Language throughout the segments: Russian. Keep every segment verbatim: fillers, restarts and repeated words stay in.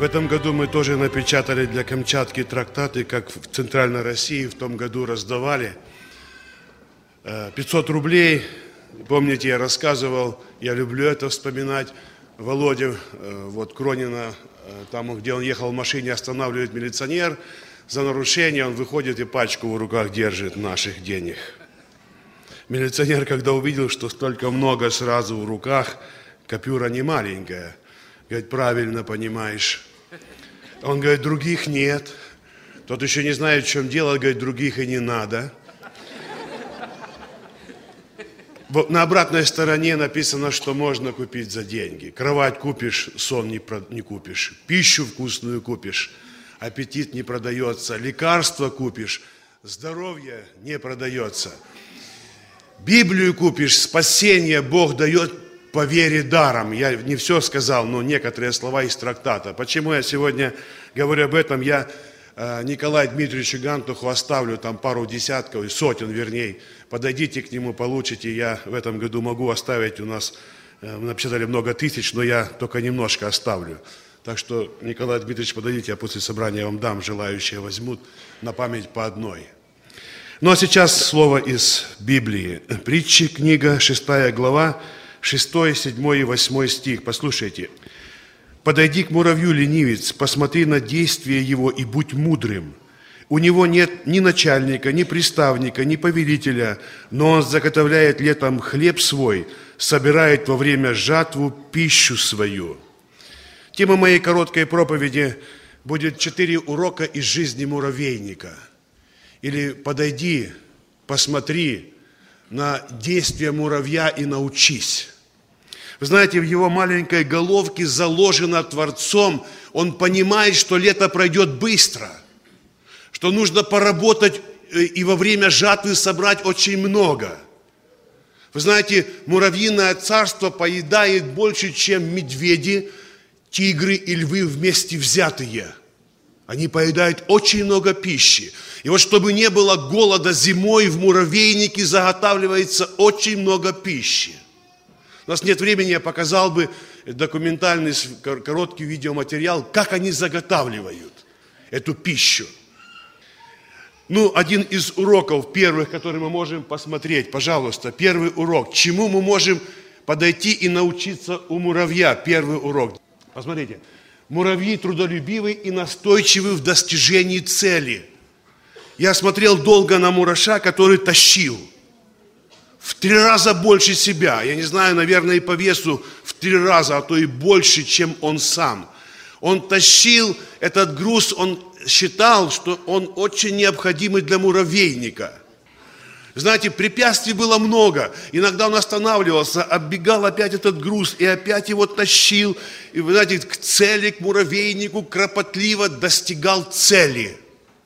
В этом году мы тоже напечатали для Камчатки трактаты, как в Центральной России в том году раздавали. пятьсот рублей, помните, я рассказывал, я люблю это вспоминать. Володя, вот Кронина, там, где он ехал в машине, останавливает милиционер. За нарушение он выходит и пачку в руках держит наших денег. Милиционер, когда увидел, что столько много сразу в руках, купюра не маленькая, говорит, правильно понимаешь. Он говорит, других нет. Тот еще не знает, в чем дело, говорит, других и не надо. На обратной стороне написано, что можно купить за деньги. Кровать купишь, сон не, про, не купишь. Пищу вкусную купишь, аппетит не продается. Лекарства купишь, здоровье не продается. Библию купишь, спасение Бог дает по вере даром. Я не все сказал, но некоторые слова из трактата. Почему я сегодня говорю об этом? Я Николаю Дмитриевичу Гантуху оставлю там пару десятков, сотен вернее. Подойдите к нему, получите. Я в этом году могу оставить, у нас мы напечатали много тысяч, но я только немножко оставлю. Так что, Николай Дмитриевич, подойдите, я после собрания вам дам, желающие возьмут на память по одной. Ну а сейчас слово из Библии. Притчи, книга, шестая глава, шестой, седьмой и восьмой стих. Послушайте. «Подойди к муравью, ленивец, посмотри на действие его и будь мудрым. У него нет ни начальника, ни приставника, ни повелителя, но он заготовляет летом хлеб свой, собирает во время жатву пищу свою». Тема моей короткой проповеди будет четыре урока из жизни муравейника. Или подойди, посмотри на действие муравья и научись. Вы знаете, в его маленькой головке заложено Творцом, он понимает, что лето пройдет быстро, что нужно поработать и во время жатвы собрать очень много. Вы знаете, муравьиное царство поедает больше, чем медведи, тигры и львы вместе взятые. Они поедают очень много пищи. И вот чтобы не было голода зимой, в муравейнике заготавливается очень много пищи. У нас нет времени, я показал бы документальный короткий видеоматериал, как они заготавливают эту пищу. Ну, один из уроков первых, которые мы можем посмотреть, пожалуйста, первый урок. Чему мы можем подойти и научиться у муравья? Первый урок. Посмотрите. Муравьи трудолюбивы и настойчивы в достижении цели. Я смотрел долго на мураша, который тащил. В три раза больше себя. Я не знаю, наверное, и по весу в три раза, а то и больше, чем он сам. Он тащил этот груз, он считал, что он очень необходимый для муравейника. Знаете, препятствий было много. Иногда он останавливался, оббегал опять этот груз и опять его тащил. И, вы знаете, к цели, к муравейнику кропотливо достигал цели.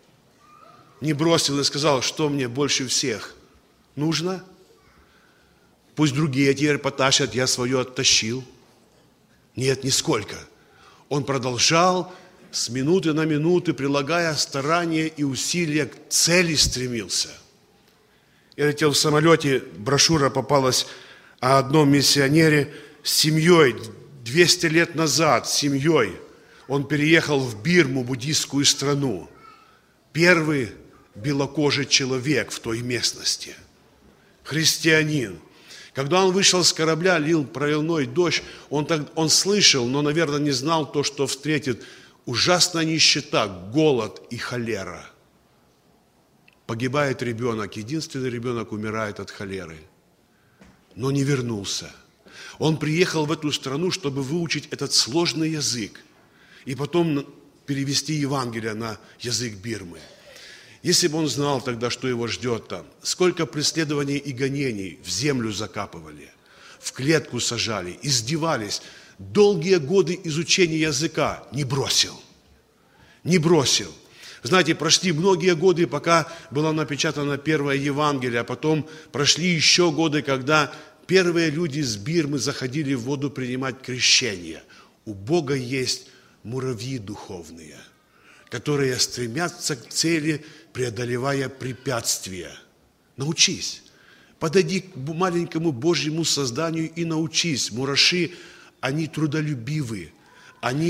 Не бросил и сказал, что мне больше всех нужно? Пусть другие теперь потащат, я свое оттащил. Нет, нисколько. Он продолжал с минуты на минуту, прилагая старания и усилия, к цели стремился. Я летел в самолете, брошюра попалась о одном миссионере с семьей. двести лет назад с семьей он переехал в Бирму, буддийскую страну. Первый белокожий человек в той местности. Христианин. Когда он вышел с корабля, лил проливной дождь, он, так, он слышал, но, наверное, не знал то, что встретит. Ужасная нищета, голод и холера. Погибает ребенок, единственный ребенок умирает от холеры, но не вернулся. Он приехал в эту страну, чтобы выучить этот сложный язык и потом перевести Евангелие на язык Бирмы. Если бы он знал тогда, что его ждет там, сколько преследований и гонений в землю закапывали, в клетку сажали, издевались, долгие годы изучения языка не бросил, не бросил. Знаете, прошли многие годы, пока было напечатано первое Евангелие, а потом прошли еще годы, когда первые люди из Бирмы заходили в воду принимать крещение. У Бога есть муравьи духовные, которые стремятся к цели, преодолевая препятствия. Научись. Подойди к маленькому Божьему созданию и научись. Мураши, они трудолюбивы, они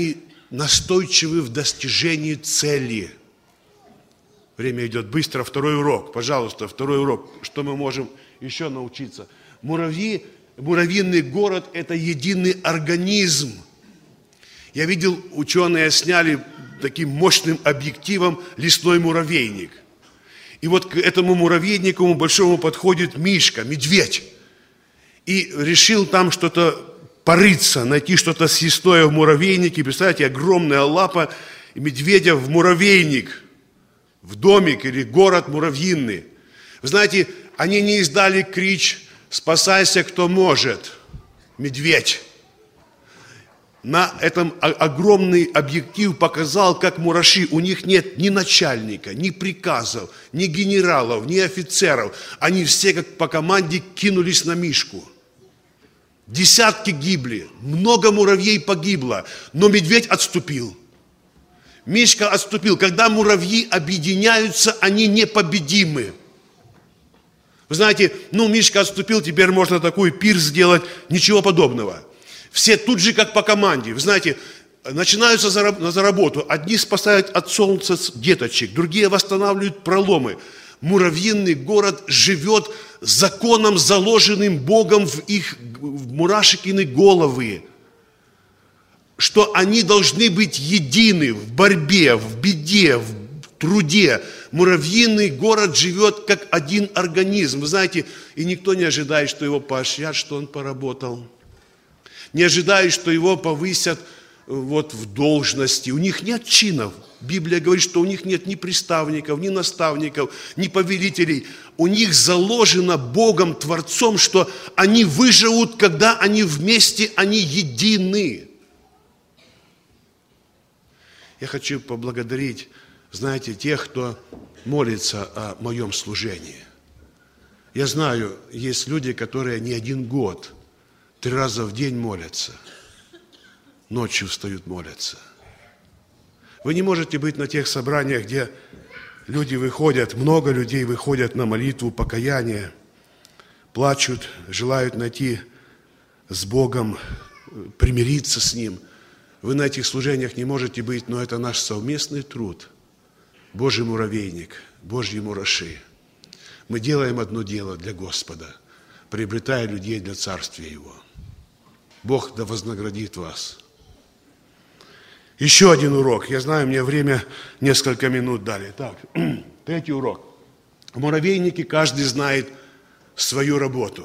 настойчивы в достижении цели. Время идет быстро. Второй урок. Пожалуйста, второй урок. Что мы можем еще научиться? Муравьи, муравьиный город – это единый организм. Я видел, ученые сняли таким мощным объективом лесной муравейник. И вот к этому муравейнику большому подходит мишка, медведь. И решил там что-то порыться, найти что-то съестное в муравейнике. Представляете, огромная лапа медведя в муравейник, в домик или город муравьиный. Вы знаете, они не издали крич «Спасайся, кто может!» Медведь. На этом огромный объектив показал, как мураши, у них нет ни начальника, ни приказов, ни генералов, ни офицеров. Они все, как по команде, кинулись на мишку. Десятки гибли, много муравьей погибло, но медведь отступил. Мишка отступил. Когда муравьи объединяются, они непобедимы. Вы знаете, ну, Мишка отступил, теперь можно такой пир сделать. Ничего подобного. Все тут же, как по команде. Вы знаете, начинаются за, за работу. Одни спасают от солнца деточек, другие восстанавливают проломы. Муравьиный город живет законом, заложенным Богом в их в мурашкины головы, что они должны быть едины в борьбе, в беде, в труде. Муравьиный город живет как один организм. Вы знаете, и никто не ожидает, что его поощрят, что он поработал. Не ожидает, что его повысят вот в должности. У них нет чинов. Библия говорит, что у них нет ни приставников, ни наставников, ни повелителей. У них заложено Богом, Творцом, что они выживут, когда они вместе, они едины. Я хочу поблагодарить, знаете, тех, кто молится о моем служении. Я знаю, есть люди, которые не один год, три раза в день молятся. Ночью встают, молятся. Вы не можете быть на тех собраниях, где люди выходят, много людей выходят на молитву покаяния, плачут, желают найти с Богом, примириться с Ним. Вы на этих служениях не можете быть, но это наш совместный труд. Божий муравейник, Божьи мураши. Мы делаем одно дело для Господа, приобретая людей для Царствия Его. Бог да вознаградит вас. Еще один урок. Я знаю, мне время несколько минут дали. Так, третий урок. В муравейнике каждый знает свою работу.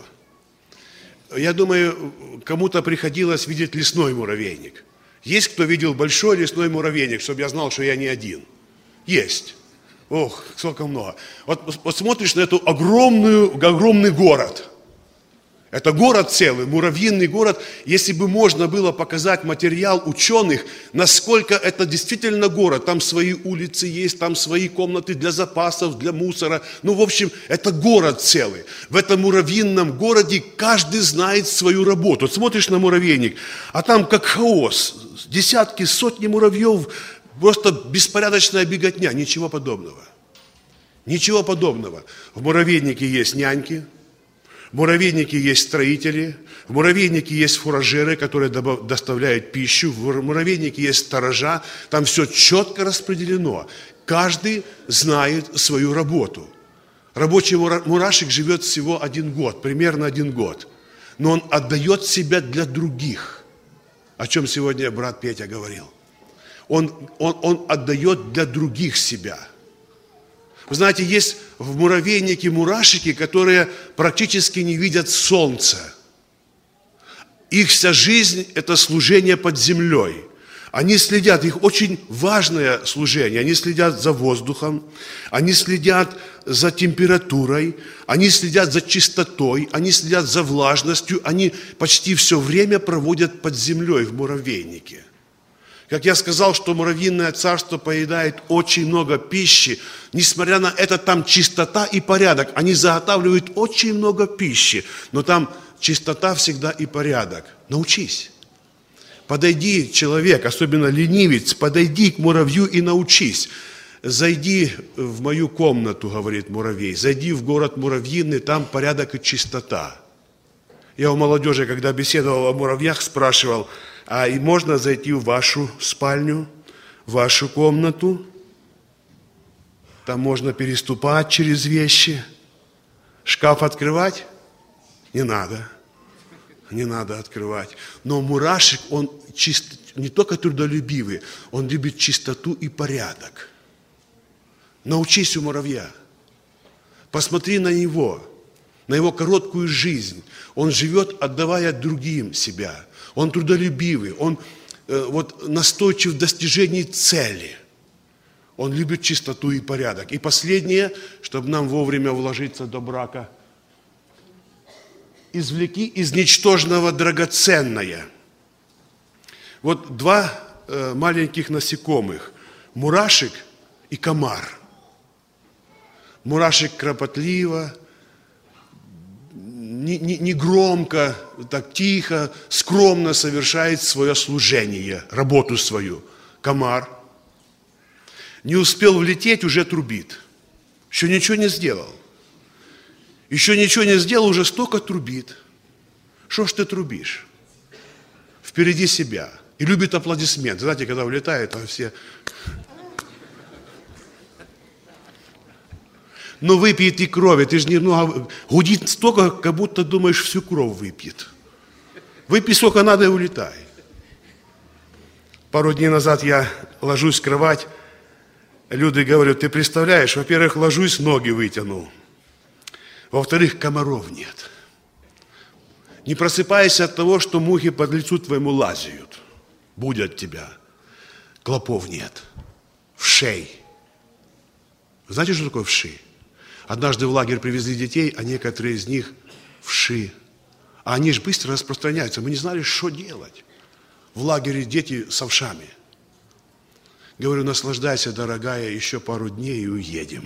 Я думаю, кому-то приходилось видеть лесной муравейник. Есть кто видел большой лесной муравейник, чтобы я знал, что я не один? Есть. Ох, сколько много. Вот, вот смотришь на эту огромную, огромный город. Это город целый, муравьиный город. Если бы можно было показать материал ученых, насколько это действительно город. Там свои улицы есть, там свои комнаты для запасов, для мусора. Ну, в общем, это город целый. В этом муравьином городе каждый знает свою работу. Вот смотришь на муравейник, а там как хаос. Десятки, сотни муравьев, просто беспорядочная беготня. Ничего подобного. Ничего подобного. В муравейнике есть няньки. В муравейнике есть строители, в муравейнике есть фуражеры, которые доставляют пищу, в муравейнике есть сторожа, там все четко распределено. Каждый знает свою работу. Рабочий мурашек живет всего один год, примерно один год, но он отдает себя для других, о чем сегодня брат Петя говорил. Он, он, он отдает для других себя. Вы знаете, есть в муравейнике мурашки, которые практически не видят солнца. Их вся жизнь – это служение под землей. Они следят, их очень важное служение. Они следят за воздухом, они следят за температурой, они следят за чистотой, они следят за влажностью. Они почти все время проводят под землей в муравейнике. Как я сказал, что муравьиное царство поедает очень много пищи, несмотря на это, там чистота и порядок. Они заготавливают очень много пищи, но там чистота всегда и порядок. Научись. Подойди, человек, особенно ленивец, подойди к муравью и научись. Зайди в мою комнату, говорит муравей, зайди в город муравьиный, там порядок и чистота. Я у молодежи, когда беседовал о муравьях, спрашивал, А и можно зайти в вашу спальню, в вашу комнату. Там можно переступать через вещи. Шкаф открывать? Не надо. Не надо открывать. Но мурашек, он чист, не только трудолюбивый, он любит чистоту и порядок. Научись у муравья. Посмотри на него, на его короткую жизнь. Он живет, отдавая другим себя. Он трудолюбивый, он э, вот, настойчив в достижении цели. Он любит чистоту и порядок. И последнее, чтобы нам вовремя вложиться до брака. Извлеки из ничтожного драгоценное. Вот два э, маленьких насекомых. Мурашек и комар. Мурашек кропотливо, не, не, не громко, так тихо, скромно совершает свое служение, работу свою. Комар не успел влететь, уже трубит. Еще ничего не сделал. Еще ничего не сделал, уже столько трубит. Что ж ты трубишь? Впереди себя. И любит аплодисменты. Знаете, когда влетает, а все... Ну, выпьет и крови. Ты же немного... Гудит столько, как будто думаешь, всю кровь выпьет. Выпей сколько надо и улетай. Пару дней назад я ложусь в кровать. Люди говорят, ты представляешь, во-первых, ложусь, ноги вытянул. Во-вторых, комаров нет. Не просыпайся от того, что мухи по лицу твоему лазят. Будят тебя. Клопов нет. Вшей. Знаете, что такое вши? Однажды в лагерь привезли детей, а некоторые из них вши. А они же быстро распространяются. Мы не знали, что делать. В лагере дети с овшами. Говорю, наслаждайся, дорогая, еще пару дней и уедем.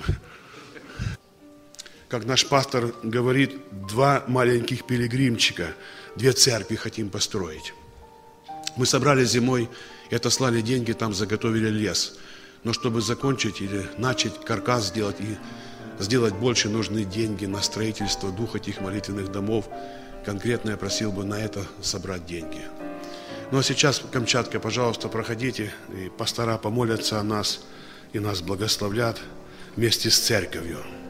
Как наш пастор говорит, два маленьких пилигримчика, две церкви хотим построить. Мы собрали зимой и отослали деньги, там заготовили лес. Но чтобы закончить или начать каркас сделать и сделать больше, нужны деньги на строительство двух этих молитвенных домов. Конкретно я просил бы на это собрать деньги. Ну а сейчас, Камчатка, пожалуйста, проходите, и пастора помолятся о нас, и нас благословлят вместе с церковью.